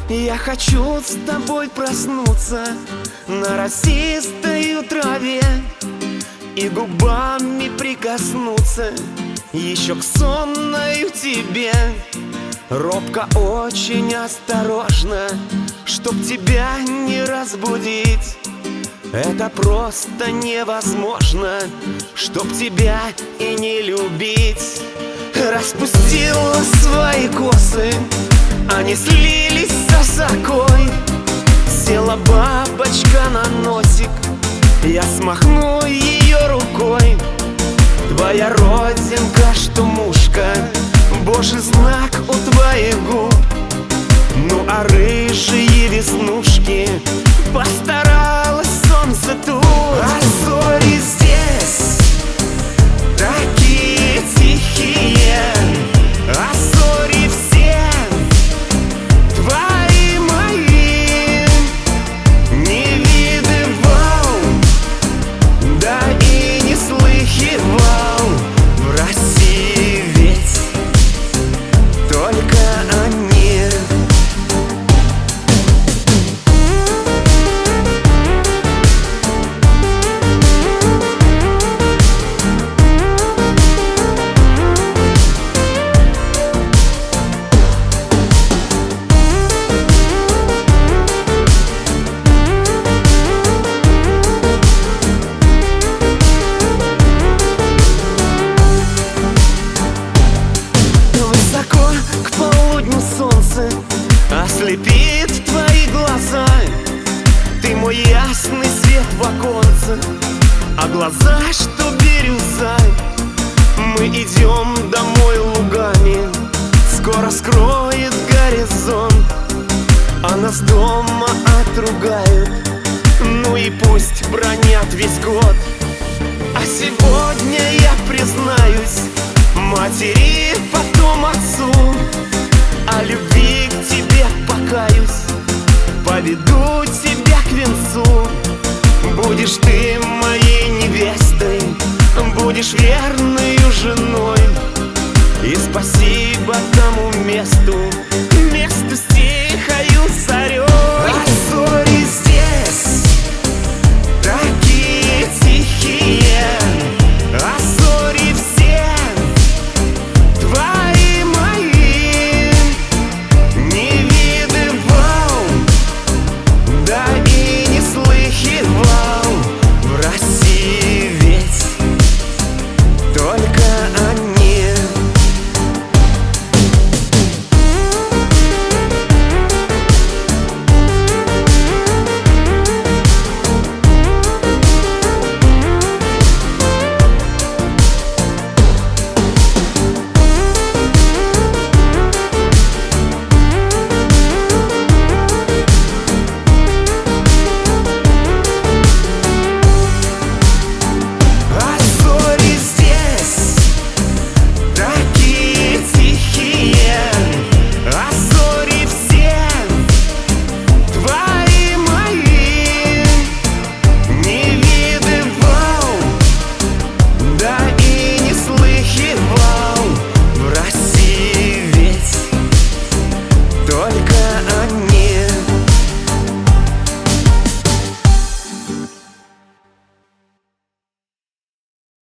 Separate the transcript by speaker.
Speaker 1: Я хочу с тобой проснуться на росистой траве и губами прикоснуться еще к сонной тебе. Робко, очень осторожно, чтоб тебя не разбудить. Это просто невозможно, чтоб тебя и не любить. Распустила свои косы, они слились с осокой. Села бабочка на носик, я смахну ее рукой. Твоя родинка, что мушка, божий знак у твоих губ. Ну а рыжие веснушки постаралось солнце тут. А зори здесь такие тихие, а зори все твои мои. Не видывал, да и не слыхивал в России ведь только они. К полудню солнце ослепит твои глаза. Ты мой ясный свет в оконце, а глаза, что бирюза. Мы идем домой лугами, скоро скроет горизонт, а нас дома отругают. Ну и пусть бронят весь год. А сегодня я признаюсь матери, потом отцу, о любви к тебе покаюсь, поведу тебя к венцу. Будешь ты моей невестой, будешь верною женой, и спасибо тому месту,